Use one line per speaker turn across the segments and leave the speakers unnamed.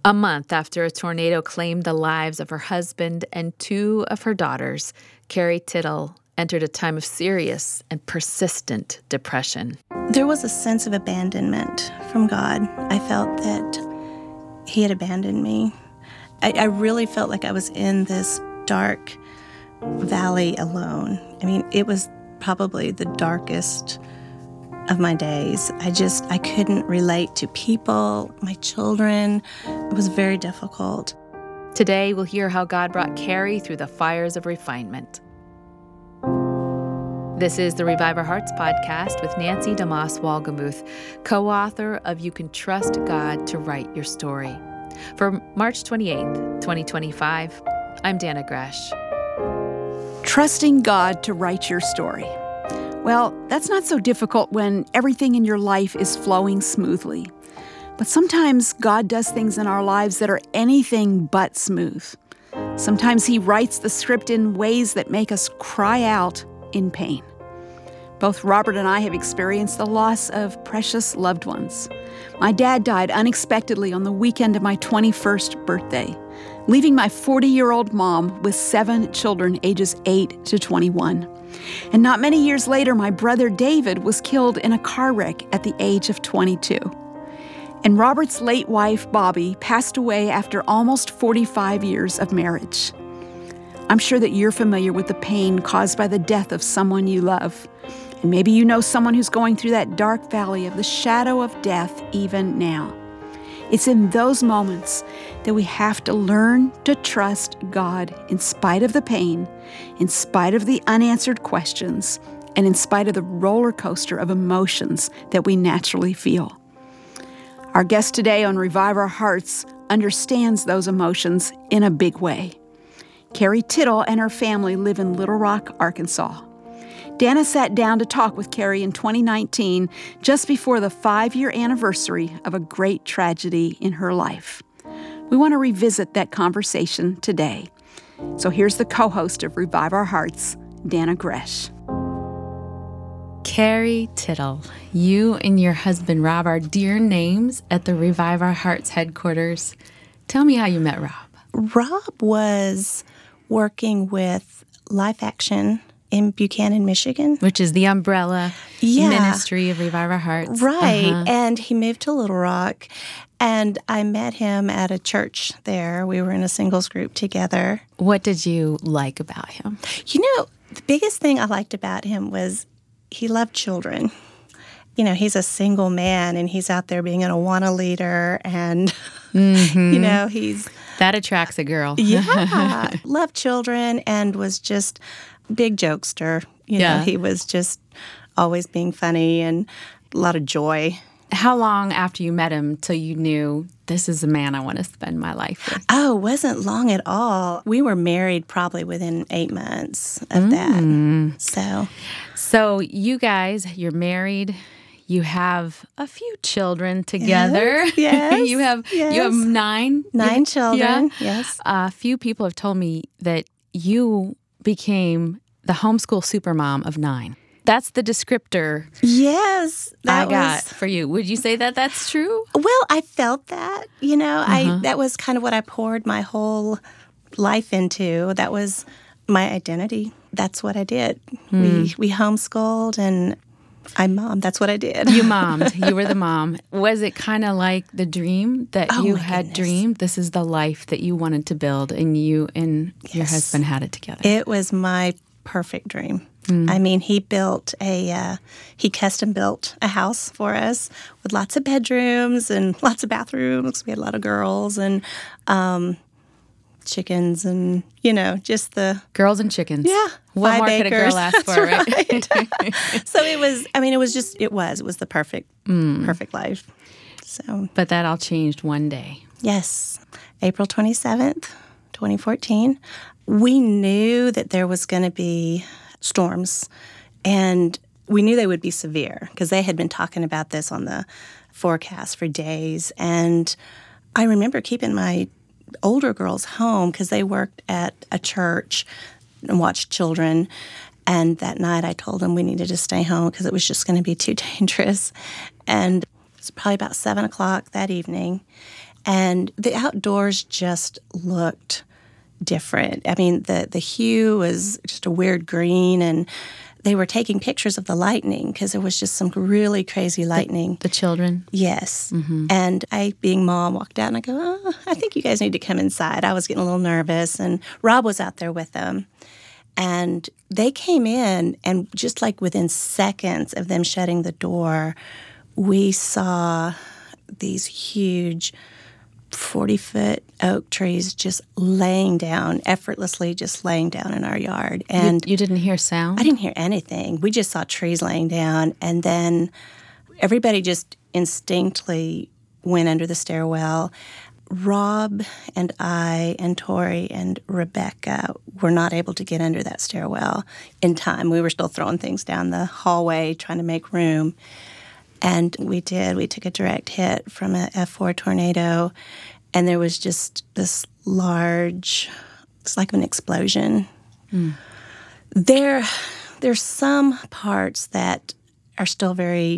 A month after a tornado claimed the lives of her husband and 2 of her daughters, Carrie Tittle entered a time of serious and persistent depression.
There was a sense of abandonment from God. I felt that He had abandoned me. I really felt like I was in this dark valley alone. I mean, it was probably the darkest of my days. I couldn't relate to people, my children. It was very difficult.
Today, we'll hear how God brought Carrie through the fires of refinement. This is the Revive Our Hearts podcast with Nancy DeMoss Wolgemuth, co-author of You Can Trust God to Write Your Story. For March 28th, 2025, I'm Dana Gresh.
Trusting God to write your story. Well, that's not so difficult when everything in your life is flowing smoothly. But sometimes God does things in our lives that are anything but smooth. Sometimes He writes the script in ways that make us cry out in pain. Both Robert and I have experienced the loss of precious loved ones. My dad died unexpectedly on the weekend of my 21st birthday, leaving my 40-year-old mom with 7 children ages 8 to 21. And not many years later, my brother David was killed in a car wreck at the age of 22. And Robert's late wife, Bobby, passed away after almost 45 years of marriage. I'm sure that you're familiar with the pain caused by the death of someone you love. And maybe you know someone who's going through that dark valley of the shadow of death even now. It's in those moments that we have to learn to trust God in spite of the pain, in spite of the unanswered questions, and in spite of the roller coaster of emotions that we naturally feel. Our guest today on Revive Our Hearts understands those emotions in a big way. Carrie Tittle and her family live in Little Rock, Arkansas. Dana sat down to talk with Carrie in 2019, just before the 5-year anniversary of a great tragedy in her life. We want to revisit that conversation today. So here's the co-host of Revive Our Hearts, Dana Gresh.
Carrie Tittle, you and your husband Rob are dear names at the Revive Our Hearts headquarters. Tell me how you met Rob.
Rob was working with Life Action in Buchanan, Michigan.
Which is the umbrella ministry of Revive Our Hearts.
Right. And he moved to Little Rock, and I met him at a church there. We were in a singles group together.
What did you like about him?
You know, the biggest thing I liked about him was he loved children. You know, he's a single man, and he's out there being an Awana leader, and, you know, he's...
That attracts a girl.
Yeah. Loved children and was just... big jokester. You know, he was just always being funny and a lot of joy.
How long after you met him till you knew this is a man I want to spend my life with?
Oh, it wasn't long at all. We were married probably within 8 months of that.
So you guys, you're married. You have a few children together.
Yes.
You have 9
children. Yes.
A few people have told me that you became the homeschool supermom of 9. That's the descriptor.
Yes,
I got for you. Would you say that that's true?
Well, I felt that. You know, that was kind of what I poured my whole life into. That was my identity. That's what I did. We homeschooled, and I mommed. That's what I did.
You mommed. You were the mom. Was it kind of like the dream that you had dreamed? This is the life that you wanted to build, and you and your husband had it together.
It was my perfect dream. I mean, he custom built a house for us with lots of bedrooms and lots of bathrooms. We had a lot of girls and chickens and, you know, just the...
Girls and chickens.
Yeah.
What more could a girl ask for, right?
So it was the perfect life. So,
but that all changed one day.
Yes. April 27th, 2014. We knew that there was going to be storms, and we knew they would be severe because they had been talking about this on the forecast for days. And I remember keeping my older girls home because they worked at a church and watched children. And that night I told them we needed to stay home because it was just going to be too dangerous. And it was probably about 7 o'clock that evening. And the outdoors just looked different. I mean, the hue was just a weird green, and they were taking pictures of the lightning because there was just some really crazy lightning.
The children?
Yes. And I, being mom, walked out and I go, oh, I think you guys need to come inside. I was getting a little nervous, and Rob was out there with them. And they came in, and just like within seconds of them shutting the door, we saw these huge 40-foot oak trees just laying down, effortlessly just laying down in our yard. And
you didn't hear sound?
I didn't hear anything. We just saw trees laying down, and then everybody just instinctively went under the stairwell. Rob and I and Tori and Rebecca were not able to get under that stairwell in time. We were still throwing things down the hallway, trying to make room. And we did. We took a direct hit from a F4 tornado, and there was just this large, it's like an explosion. There's some parts that are still very,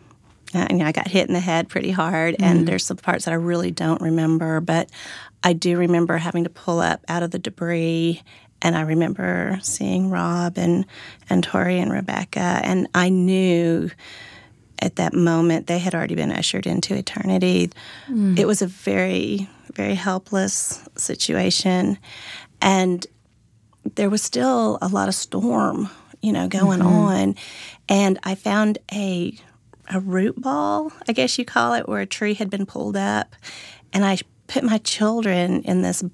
I got hit in the head pretty hard, and there's some parts that I really don't remember, but I do remember having to pull up out of the debris, and I remember seeing Rob and Tori and Rebecca, and I knew at that moment they had already been ushered into eternity. It was a very, very helpless situation, and there was still a lot of storm, going on, and I found a root ball, I guess you call it, where a tree had been pulled up, and I put my children in this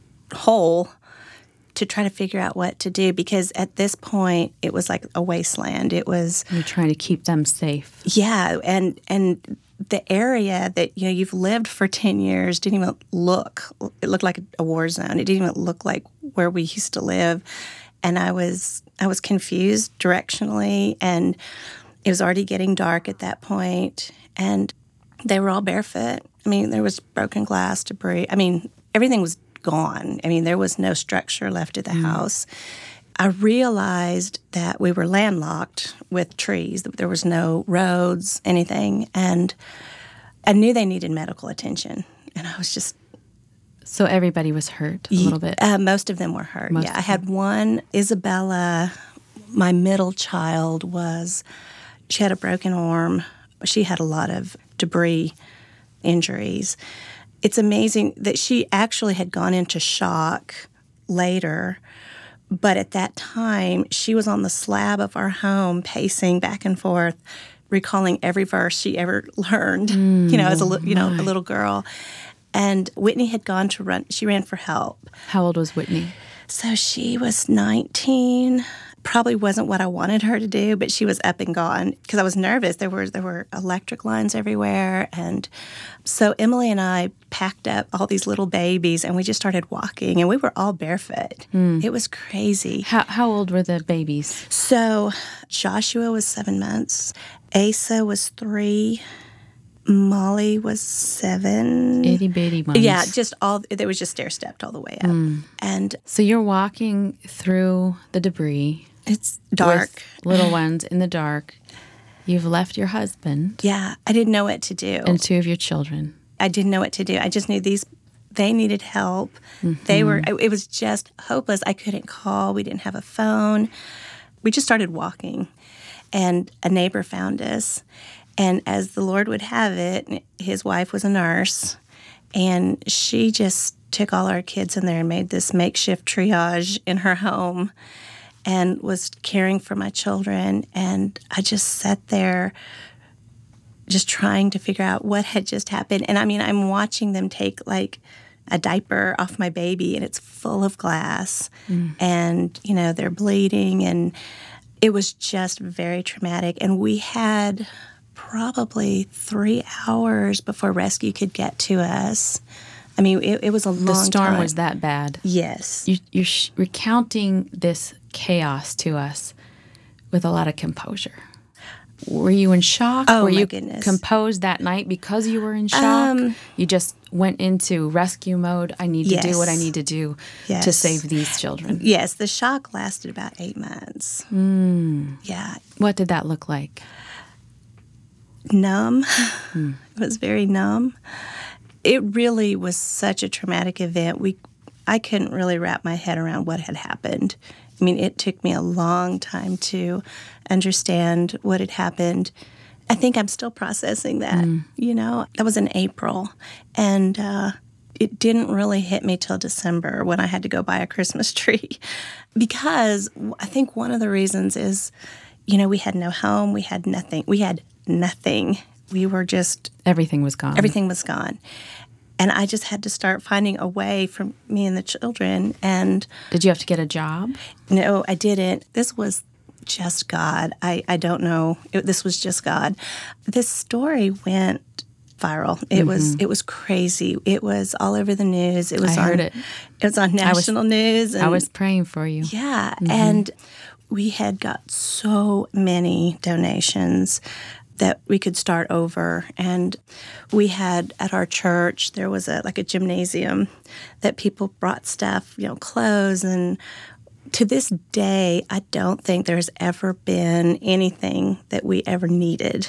hole to try to figure out what to do, because at this point it was like a wasteland. It was,
you're trying to keep them safe.
Yeah, and the area that you've lived for 10 years didn't even look. It looked like a war zone. It didn't even look like where we used to live, and I was confused directionally, and it was already getting dark at that point, and they were all barefoot. I mean, there was broken glass, debris. I mean, everything was gone. I mean, there was no structure left at the house. I realized that we were landlocked with trees. There was no roads, anything, and I knew they needed medical attention. And I was just...
So everybody was hurt a little bit?
Most of them were hurt, yeah. I had one, Isabella, my middle child, she had a broken arm. She had a lot of debris injuries. It's amazing that she actually had gone into shock later, but at that time, she was on the slab of our home, pacing back and forth, recalling every verse she ever learned, as a little girl. And Whitney had gone to run. She ran for help.
How old was Whitney?
So she was 19. Probably wasn't what I wanted her to do, but she was up and gone because I was nervous. There were electric lines everywhere, and so Emily and I packed up all these little babies, and we just started walking, and we were all barefoot. It was crazy.
How old were the babies?
So Joshua was 7 months, Asa was 3, Molly was 7.
Itty bitty ones.
Yeah, they was just stair-stepped all the way up. And
so you're walking through the debris.
It's dark.
With little ones in the dark. You've left your husband.
Yeah, I didn't know what to do.
And 2 of your children.
I didn't know what to do. I just knew they needed help. It was just hopeless. I couldn't call. We didn't have a phone. We just started walking, and a neighbor found us. And as the Lord would have it, his wife was a nurse, and she just took all our kids in there and made this makeshift triage in her home and was caring for my children. And I just sat there just trying to figure out what had just happened. And I mean, I'm watching them take like a diaper off my baby, and it's full of glass, and, they're bleeding, and it was just very traumatic. And we had probably 3 hours before rescue could get to us. I mean, it was a long time.
The storm was that bad.
Yes.
You're recounting this chaos to us with a lot of composure. Were you in shock?
Oh,
were
my
you
goodness.
composed that night because you were in shock? You just went into rescue mode. I need to do what I need to do to save these children.
Yes, the shock lasted about 8 months. Yeah.
What did that look like?
Numb. It was very numb. It really was such a traumatic event. I couldn't really wrap my head around what had happened. I mean, it took me a long time to understand what had happened. I think I'm still processing that, That was in April, and it didn't really hit me till December when I had to go buy a Christmas tree. Because I think one of the reasons is, we had no home, we had nothing. We were just...
Everything was gone.
Everything was gone. And I just had to start finding a way for me and the children. And
did you have to get a job?
No, I didn't. This was just God. I don't know. This was just God. This story went viral. It was crazy. It was all over the news. I heard it. It was on national news.
And I was praying for you.
Yeah. And we had got so many donations that we could start over. And we had at our church, there was a gymnasium that people brought stuff, clothes. And to this day, I don't think there's ever been anything that we ever needed.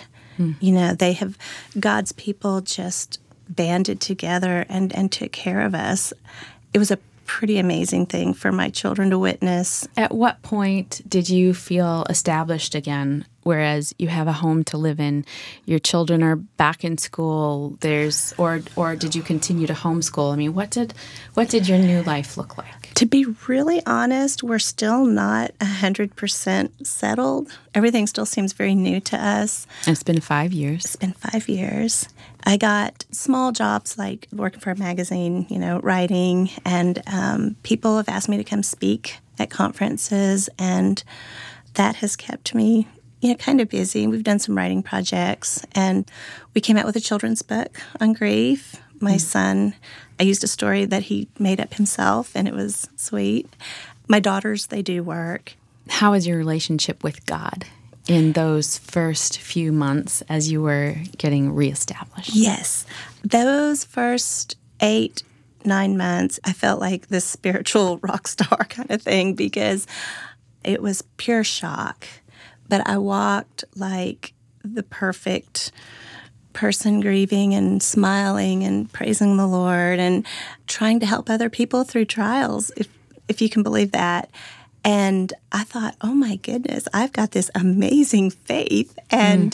God's people just banded together and took care of us. It was a pretty amazing thing for my children to witness.
At what point did you feel established again, whereas you have a home to live in, your children are back in school, or did you continue to homeschool? I mean, what did your new life look like?
To be really honest, we're still not 100% settled. Everything still seems very new to us.
And it's been 5 years.
It's been 5 years. I got small jobs like working for a magazine, writing, and people have asked me to come speak at conferences, and that has kept me, kind of busy. We've done some writing projects, and we came out with a children's book on grief. My son, I used a story that he made up himself, and it was sweet. My daughters, they do work.
How is your relationship with God in those first few months as you were getting reestablished?
Yes. Those first 8-9 months, I felt like this spiritual rock star kind of thing because it was pure shock. But I walked like the perfect person, grieving and smiling and praising the Lord and trying to help other people through trials, if you can believe that. And I thought, oh my goodness, I've got this amazing faith. And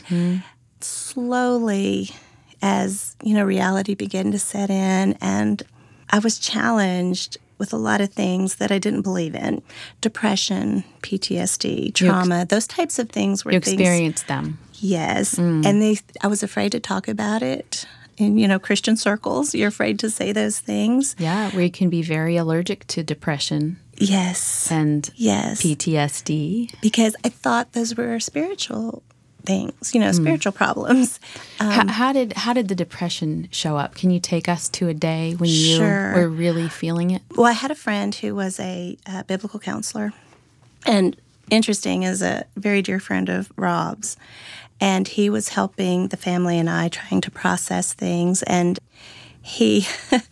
slowly, as reality began to set in, and I was challenged with a lot of things that I didn't believe in. Depression, PTSD, trauma, those types of things were things...
You experienced them.
Yes. And I was afraid to talk about it. In, Christian circles, you're afraid to say those things.
Yeah, we can be very allergic to depression.
Yes.
And PTSD.
Because I thought those were spiritual things, spiritual problems.
How did the depression show up? Can you take us to a day when you were really feeling it?
Well, I had a friend who was a biblical counselor, and interesting, is a very dear friend of Rob's, and he was helping the family and I trying to process things, and he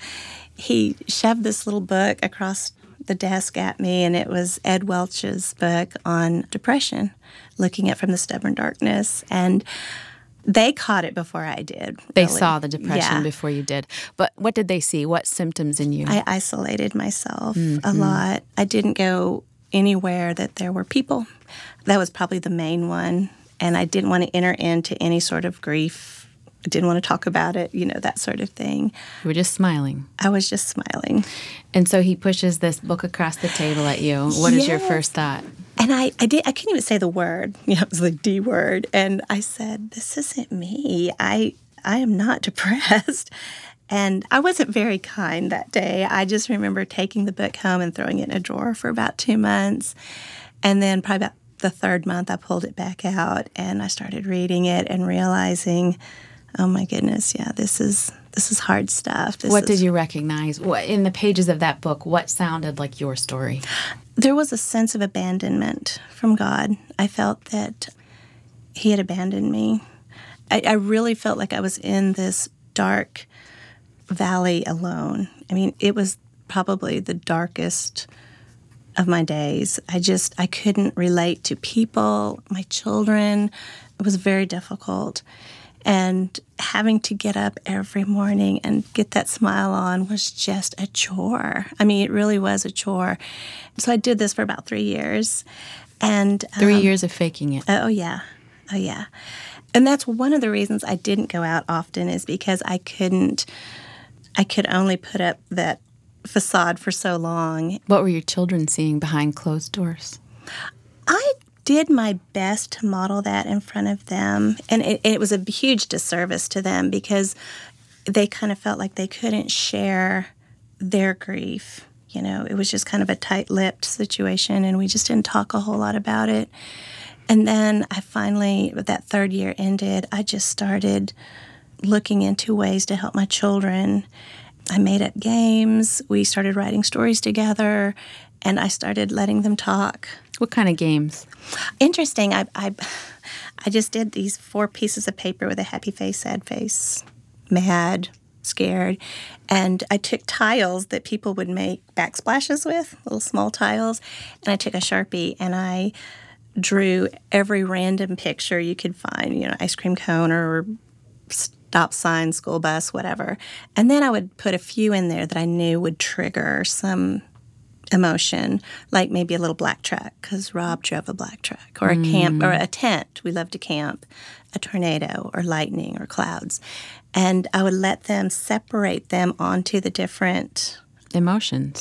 shoved this little book across the desk at me, and it was Ed Welch's book on depression, Looking at From the Stubborn Darkness. And they caught it before I did.
They saw the depression before you did. But what did they see? What symptoms in you?
I isolated myself a lot. I didn't go anywhere that there were people. That was probably the main one. And I didn't want to enter into any sort of grief. I didn't want to talk about it, that sort of thing.
You were just smiling.
I was just smiling.
And so he pushes this book across the table at you. What is your first thought?
And I couldn't even say the word. It was the D word. And I said, this isn't me. I am not depressed. And I wasn't very kind that day. I just remember taking the book home and throwing it in a drawer for about 2 months. And then probably about the 3rd month, I pulled it back out and I started reading it and realizing, oh my goodness, this is hard stuff.
What did you recognize? In the pages of that book, what sounded like your story?
There was a sense of abandonment from God. I felt that He had abandoned me. I really felt like I was in this dark valley alone. I mean, it was probably the darkest of my days. I couldn't relate to people, my children. It was very difficult. And having to get up every morning and get that smile on was just a chore. I mean, it really was a chore. So I did this for about 3 years. And
3 years of faking it.
Oh, yeah. Oh, yeah. And that's one of the reasons I didn't go out often, is because I could only put up that facade for so long.
What were your children seeing behind closed doors?
I did my best to model that in front of them. And it was a huge disservice to them, because they kind of felt like they couldn't share their grief. You know, it was just kind of a tight-lipped situation, and we just didn't talk a whole lot about it. And then I finally, that 3rd year ended, I just started looking into ways to help my children. I made up games. We started writing stories together, and I started letting them talk.
What kind of games?
Interesting. I just did these 4 pieces of paper with a happy face, sad face, mad, scared. And I took tiles that people would make backsplashes with, little small tiles, and I took a Sharpie and I drew every random picture you could find, you know, ice cream cone or stop sign, school bus, whatever. And then I would put a few in there that I knew would trigger some emotion, like maybe a little black truck, because Rob drove a black truck, or a camp, or a tent. We love to camp, a tornado, or lightning, or clouds. And I would let them separate them onto the different
emotions.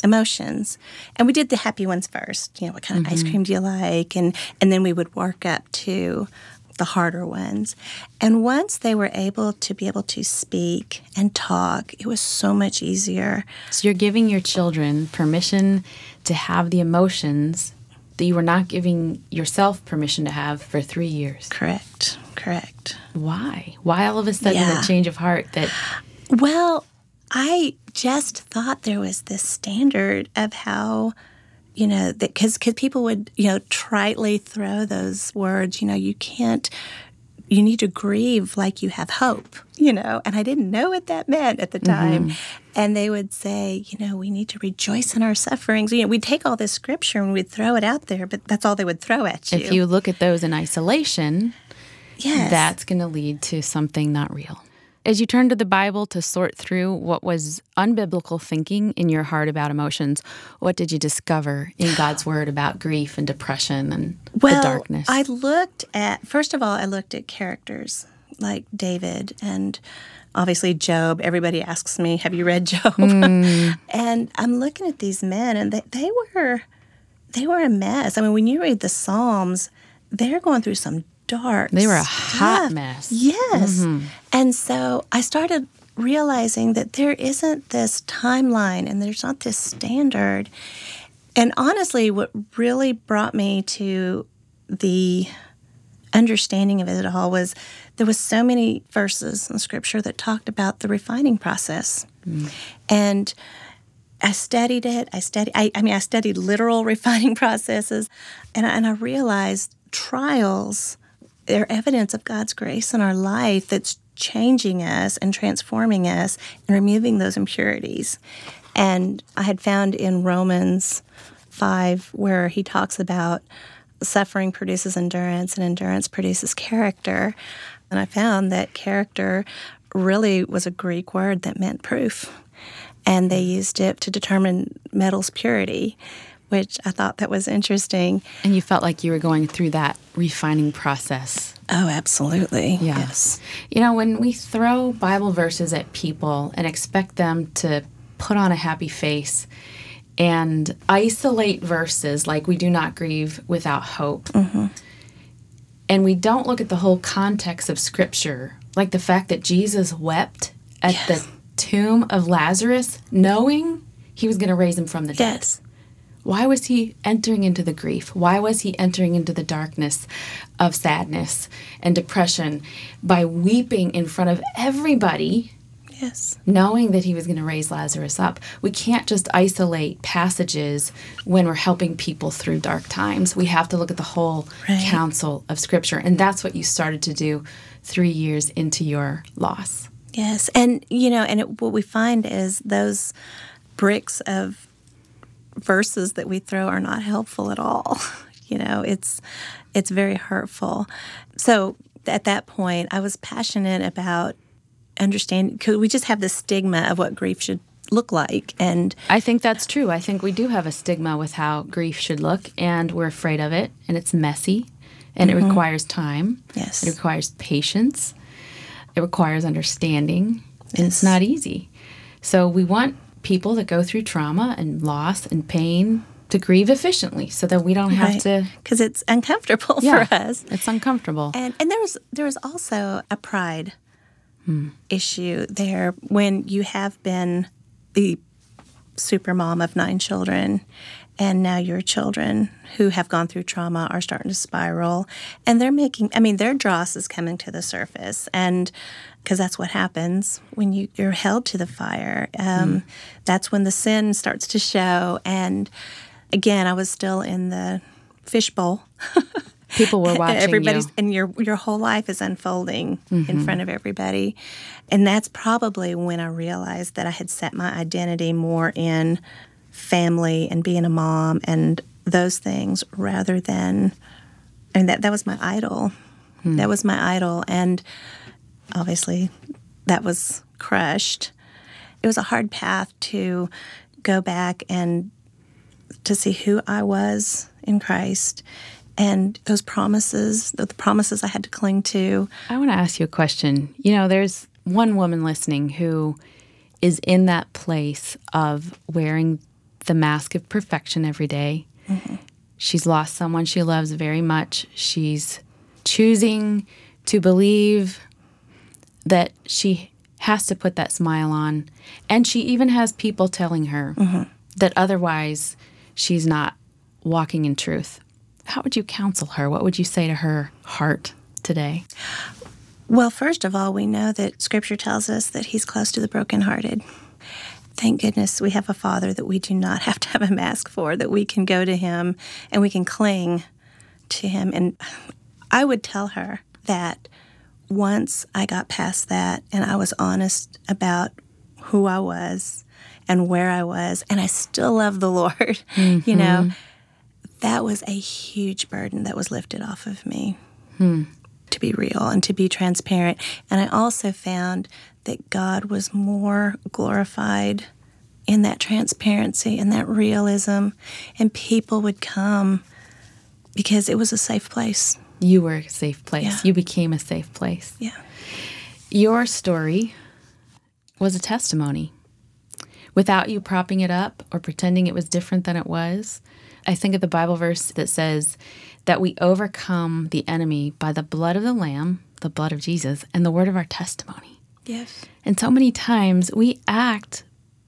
And we did the happy ones first. You know, what kind of ice cream do you like? And then we would work up to the harder ones. And once they were able to speak and talk, it was so much easier.
So you're giving your children permission to have the emotions that you were not giving yourself permission to have for 3 years.
Correct.
Why? Why all of a sudden a change of heart that...
Well, I just thought there was this standard of how, you know, because people would, you know, tritely throw those words, you know, you need to grieve like you have hope, you know, and I didn't know what that meant at the time. And they would say, you know, we need to rejoice in our sufferings. You know, we'd take all this scripture and we'd throw it out there, but that's all they would throw at you.
If you look at those in isolation,
yes,
that's going to lead to something not real. As you turn to the Bible to sort through what was unbiblical thinking in your heart about emotions, what did you discover in God's Word about grief and depression and the darkness?
I first of all, I looked at characters like David and obviously Job. Everybody asks me, have you read Job? And I'm looking at these men, and they were a mess. I mean, when you read the Psalms, they're going through some dark
They were a
stuff.
hot mess.
Yes. And so I started realizing that there isn't this timeline and there's not this standard. And honestly, what really brought me to the understanding of it all was there was so many verses in Scripture that talked about the refining process. And I studied it. I studied literal refining processes. And I realized trials, they're evidence of God's grace in our life that's changing us and transforming us and removing those impurities. And I had found in Romans 5 where he talks about suffering produces endurance and endurance produces character. And I found that character really was a Greek word that meant proof. And they used it to determine metal's purity, which I thought that was interesting.
And you felt like you were going through that refining process.
Oh, absolutely.
Yeah.
Yes.
You know, when we throw Bible verses at people and expect them to put on a happy face and isolate verses like we do not grieve without hope, and we don't look at the whole context of Scripture, like the fact that Jesus wept at the tomb of Lazarus, knowing he was going to raise him from the dead.
Yes.
Why was he entering into the grief? Why was he entering into the darkness of sadness and depression by weeping in front of everybody,
Yes.
knowing that he was going to raise Lazarus up? We can't just isolate passages when we're helping people through dark times. We have to look at the whole counsel of Scripture, and that's what you started to do 3 years into your loss.
Yes. And, you know, what we find is those bricks of verses that we throw are not helpful at all. You know, it's very hurtful. So at that point, I was passionate about understanding, because we just have this stigma of what grief should look like. And
I think that's true. I think we do have a stigma with how grief should look, and we're afraid of it, and it's messy, and it requires time.
Yes.
It requires patience. It requires understanding, and it's not easy. So we want people that go through trauma and loss and pain to grieve efficiently so that we don't have to...
Because it's uncomfortable for us.
It's uncomfortable.
And there was also a pride issue there when you have been the super mom of 9 children, and now your children who have gone through trauma are starting to spiral, and their dross is coming to the surface, and because that's what happens when you're held to the fire. That's when the sin starts to show. And again, I was still in the fishbowl.
People were watching you.
And your whole life is unfolding in front of everybody. And that's probably when I realized that I had set my identity more in family and being a mom and those things rather than, and that was my idol. That was my idol. And obviously that was crushed. It was a hard path to go back and to see who I was in Christ. And those promises, the promises I had to cling to.
I want to ask you a question. You know, there's one woman listening who is in that place of wearing the mask of perfection every day. She's lost someone she loves very much. She's choosing to believe that she has to put that smile on. And she even has people telling her that otherwise she's not walking in truth. How would you counsel her? What would you say to her heart today?
Well, first of all, we know that Scripture tells us that He's close to the brokenhearted. Thank goodness we have a Father that we do not have to have a mask for, that we can go to Him and we can cling to Him. And I would tell her that once I got past that and I was honest about who I was and where I was, and I still love the Lord, you know, that was a huge burden that was lifted off of me, to be real and to be transparent. And I also found that God was more glorified in that transparency and that realism, and people would come because it was a safe place.
You were a safe place.
Yeah.
You became a safe place.
Yeah.
Your story was a testimony. Without you propping it up or pretending it was different than it was, I think of the Bible verse that says that we overcome the enemy by the blood of the Lamb, the blood of Jesus, and the word of our testimony.
Yes.
And so many times we act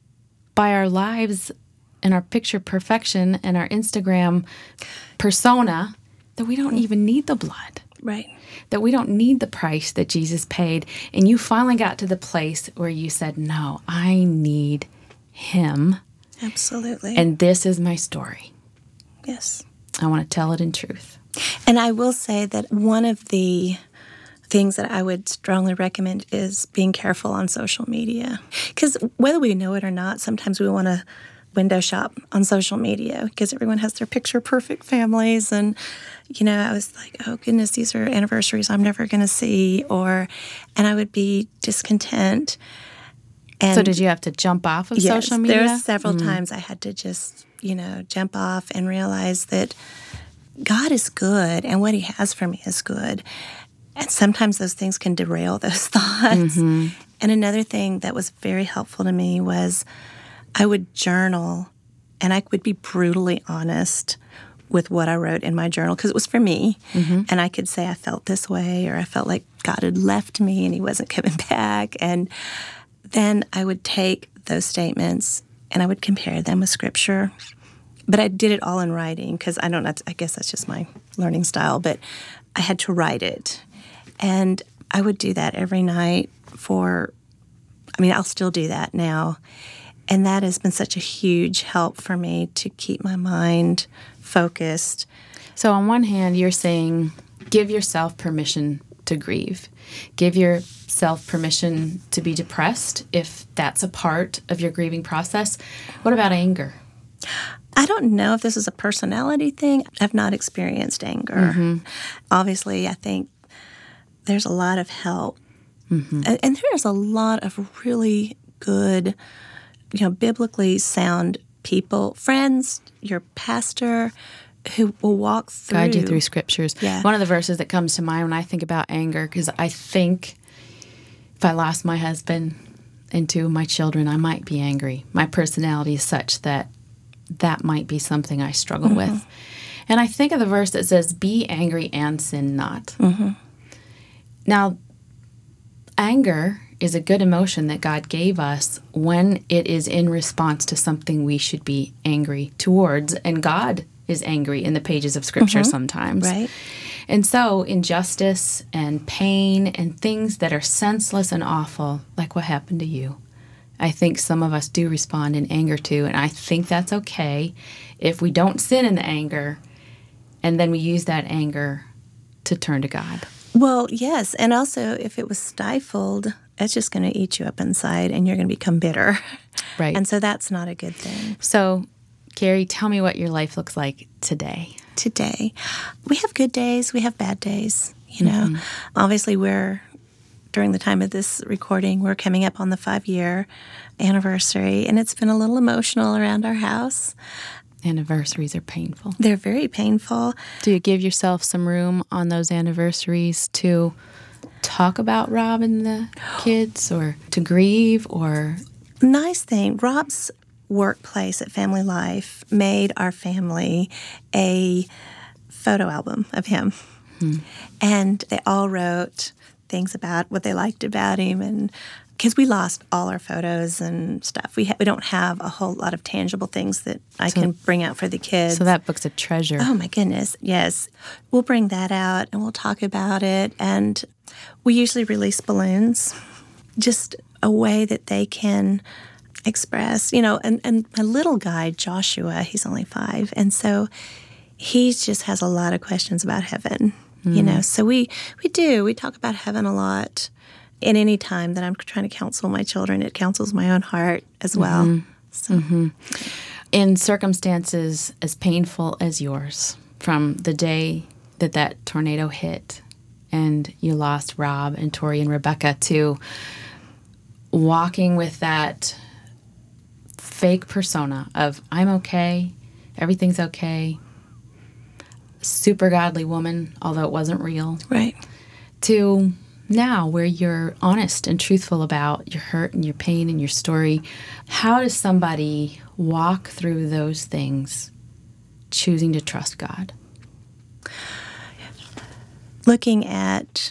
by our lives and our picture perfection and our Instagram persona that we don't even need the blood.
Right.
That we don't need the price that Jesus paid. And you finally got to the place where you said, no, I need Him.
Absolutely.
And this is my story.
Yes.
I want to tell it in truth.
And I will say that one of the things that I would strongly recommend is being careful on social media. Because whether we know it or not, sometimes we want to window shop on social media because everyone has their picture-perfect families. And, you know, I was like, oh, goodness, these are anniversaries I'm never going to see. And I would be discontent. And
so did you have to jump off of social media?
There were several times I had to just, jump off and realize that God is good and what He has for me is good. And sometimes those things can derail those thoughts. And another thing that was very helpful to me was I would journal, and I would be brutally honest with what I wrote in my journal because it was for me. And I could say I felt this way, or I felt like God had left me and He wasn't coming back. And then I would take those statements and I would compare them with Scripture. But I did it all in writing because I guess that's just my learning style, but I had to write it. And I would do that every night I'll still do that now. And that has been such a huge help for me to keep my mind focused.
So on one hand, you're saying give yourself permission to grieve. Give yourself permission to be depressed if that's a part of your grieving process. What about anger?
I don't know if this is a personality thing. I've not experienced anger. Obviously, I think there's a lot of help. And there's a lot of really good, biblically sound people, friends, your pastor, who will walk through.
Guide you through scriptures.
Yeah.
One of the verses that comes to mind when I think about anger, because I think if I lost my husband and two of my children, I might be angry. My personality is such that might be something I struggle with. And I think of the verse that says, be angry and sin not. Now, anger is a good emotion that God gave us when it is in response to something we should be angry towards. And God is angry in the pages of Scripture sometimes.
Right.
And so injustice and pain and things that are senseless and awful, like what happened to you, I think some of us do respond in anger to. And I think that's okay if we don't sin in the anger and then we use that anger to turn to God.
Well, yes. And also, if it was stifled, it's just going to eat you up inside and you're going to become bitter.
Right.
And so that's not a good thing.
So, Carrie, tell me what your life looks like today.
Today, we have good days, we have bad days, Obviously, during the time of this recording, we're coming up on the 5-year anniversary, and it's been a little emotional around our house.
Anniversaries are painful.
They're very painful.
Do you give yourself some room on those anniversaries to talk about Rob and the kids, or to grieve, or?
Nice thing, Rob's workplace at Family Life made our family a photo album of him. And they all wrote things about what they liked about him, and because we lost all our photos and stuff. We don't have a whole lot of tangible things that I can bring out for the kids.
So that book's a treasure.
Oh, my goodness, yes. We'll bring that out, and we'll talk about it. And we usually release balloons, just a way that they can express, and my little guy, Joshua, he's only 5. And so he just has a lot of questions about heaven, So we talk about heaven a lot. And any time that I'm trying to counsel my children, it counsels my own heart as well. So.
In circumstances as painful as yours, from the day that tornado hit and you lost Rob and Tori and Rebecca, to walking with that fake persona of I'm okay, everything's okay, super godly woman, although it wasn't real.
Right.
To now where you're honest and truthful about your hurt and your pain and your story. How does somebody walk through those things, choosing to trust God?
Looking at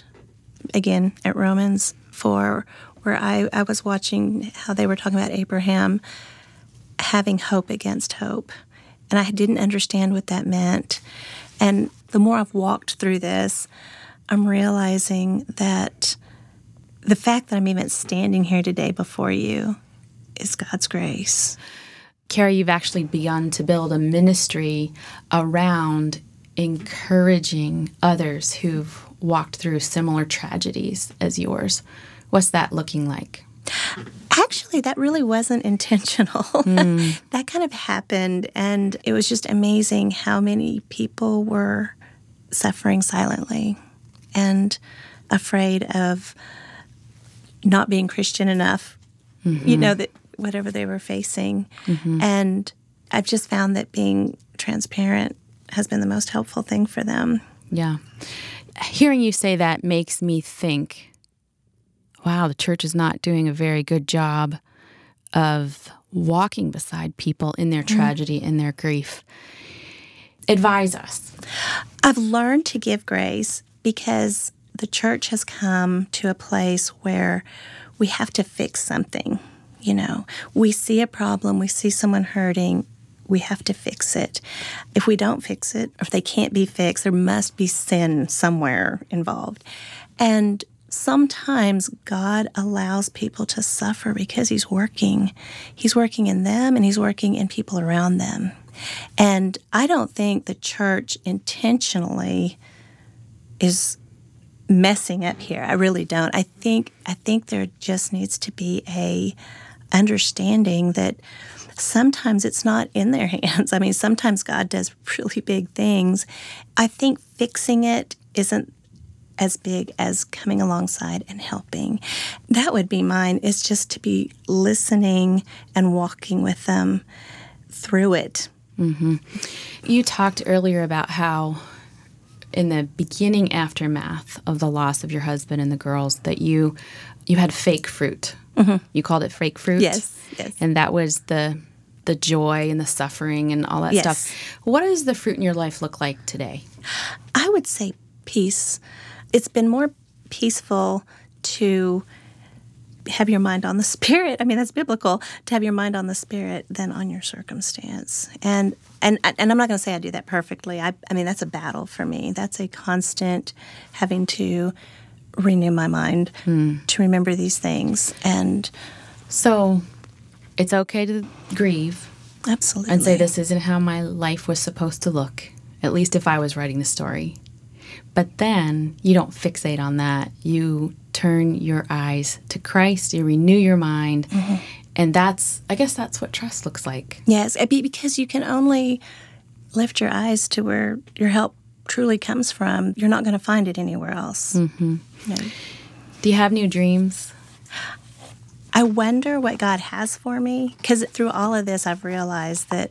Romans 4, where I was watching how they were talking about Abraham having hope against hope. And I didn't understand what that meant. And the more I've walked through this, I'm realizing that the fact that I'm even standing here today before you is God's grace.
Carrie, you've actually begun to build a ministry around encouraging others who've walked through similar tragedies as yours. What's that looking like?
Actually, that really wasn't intentional. That kind of happened, and it was just amazing how many people were suffering silently and afraid of not being Christian enough, that whatever they were facing. And I've just found that being transparent has been the most helpful thing for them.
Yeah. Hearing you say that makes me think, wow, the church is not doing a very good job of walking beside people in their tragedy and their grief. Advise us.
I've learned to give grace because the church has come to a place where we have to fix something. We see a problem, we see someone hurting, we have to fix it. If we don't fix it, or if they can't be fixed, there must be sin somewhere involved. And sometimes God allows people to suffer because He's working. He's working in them, and He's working in people around them. And I don't think the church intentionally is messing up here. I really don't. I think there just needs to be a understanding that sometimes it's not in their hands. I mean, sometimes God does really big things. I think fixing it isn't as big as coming alongside and helping. That would be mine, is just to be listening and walking with them through it.
Mm-hmm. You talked earlier about how in the beginning aftermath of the loss of your husband and the girls that you had fake fruit. Mm-hmm. You called it fake fruit?
Yes.
And that was the joy and the suffering and all that stuff. What does the fruit in your life look like today?
I would say peace. It's been more peaceful to have your mind on the Spirit. I mean, that's biblical, to have your mind on the Spirit than on your circumstance. And I'm not going to say I do that perfectly. I mean, that's a battle for me. That's a constant having to renew my mind to remember these things. And
so it's okay to grieve.
Absolutely.
And say, this isn't how my life was supposed to look, at least if I was writing the story. But then you don't fixate on that. You turn your eyes to Christ, you renew your mind, and I guess that's what trust looks like.
Yes, because you can only lift your eyes to where your help truly comes from. You're not going to find it anywhere else.
Mm-hmm.
No.
Do you have new dreams?
I wonder what God has for me, because through all of this, I've realized that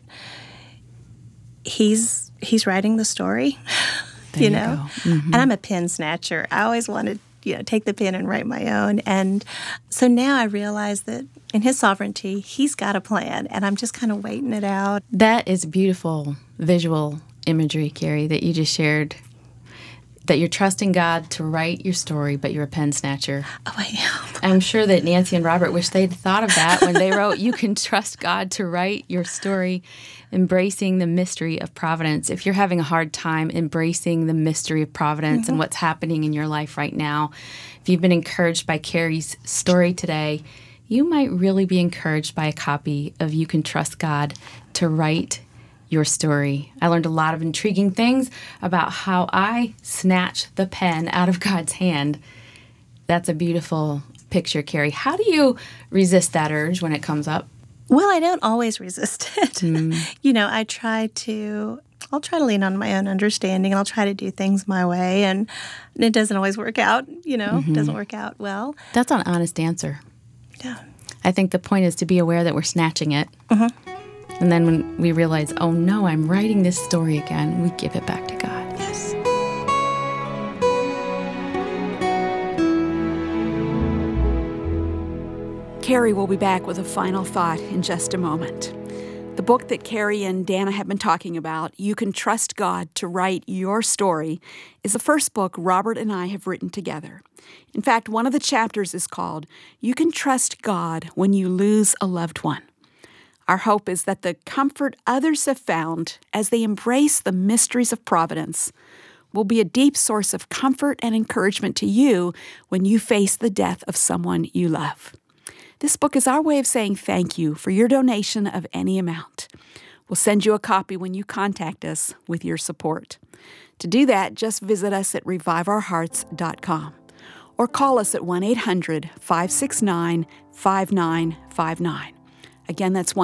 He's writing the story.
There you know,
and I'm a pen snatcher. I always wanted, take the pen and write my own. And so now I realize that in His sovereignty, He's got a plan, and I'm just kind of waiting it out.
That is beautiful visual imagery, Carrie, that you just shared. That you're trusting God to write your story, but you're a pen snatcher.
Oh, I am.
I'm sure that Nancy and Robert wish they'd thought of that when they wrote, you can trust God to write your story, embracing the mystery of providence. If you're having a hard time embracing the mystery of providence and what's happening in your life right now, if you've been encouraged by Carrie's story today, you might really be encouraged by a copy of You Can Trust God to Write Your Story. I learned a lot of intriguing things about how I snatch the pen out of God's hand. That's a beautiful picture, Carrie. How do you resist that urge when it comes up?
Well, I don't always resist it. I'll try to lean on my own understanding, and I'll try to do things my way, and it doesn't always work out, It doesn't work out well.
That's an honest answer.
Yeah.
I think the point is to be aware that we're snatching it. And then when we realize, oh no, I'm writing this story again, we give it back to God.
Yes.
Carrie will be back with a final thought in just a moment. The book that Carrie and Dana have been talking about, You Can Trust God to Write Your Story, is the first book Robert and I have written together. In fact, one of the chapters is called You Can Trust God When You Lose a Loved One. Our hope is that the comfort others have found as they embrace the mysteries of providence will be a deep source of comfort and encouragement to you when you face the death of someone you love. This book is our way of saying thank you for your donation of any amount. We'll send you a copy when you contact us with your support. To do that, just visit us at reviveourhearts.com or call us at 1-800-569-5959. Again, that's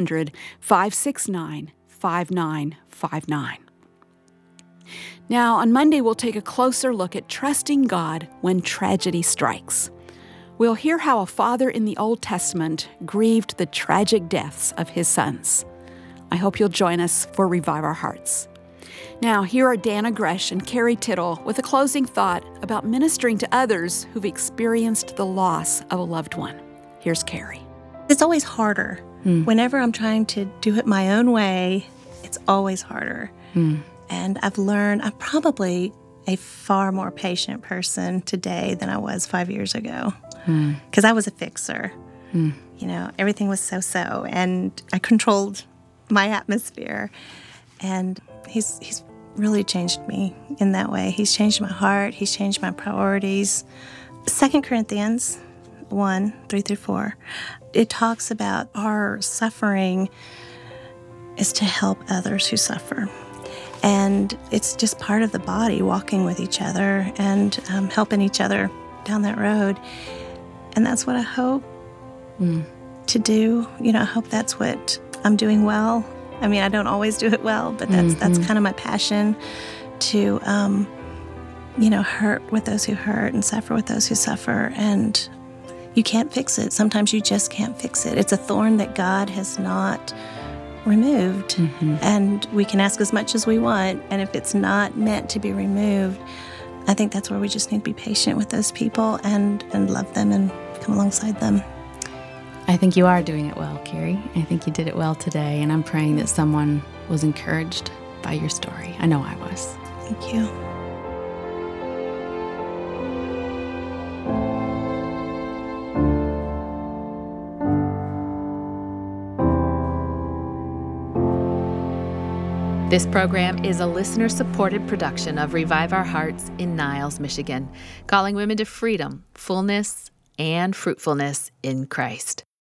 1-800-569-5959. Now, on Monday, we'll take a closer look at trusting God when tragedy strikes. We'll hear how a father in the Old Testament grieved the tragic deaths of his sons. I hope you'll join us for Revive Our Hearts. Now, here are Dana Gresh and Carrie Tittle with a closing thought about ministering to others who've experienced the loss of a loved one. Here's Carrie.
It's always harder. Whenever I'm trying to do it my own way, it's always harder. And I've learned I'm probably a far more patient person today than I was 5 years ago. Because I was a fixer. Everything was so-so, and I controlled my atmosphere. And he's really changed me in that way. He's changed my heart. He's changed my priorities. 2 Corinthians 1:3-4, it talks about our suffering is to help others who suffer. And it's just part of the body, walking with each other and helping each other down that road. And that's what I hope to do. I hope that's what I'm doing well. I mean, I don't always do it well, but that's kind of my passion, to hurt with those who hurt and suffer with those who suffer. And you can't fix it. Sometimes you just can't fix it. It's a thorn that God has not removed. Mm-hmm. And we can ask as much as we want. And if it's not meant to be removed, I think that's where we just need to be patient with those people and love them and come alongside them.
I think you are doing it well, Carrie. I think you did it well today. And I'm praying that someone was encouraged by your story. I know I was.
Thank you.
This program is a listener-supported production of Revive Our Hearts in Niles, Michigan, calling women to freedom, fullness, and fruitfulness in Christ.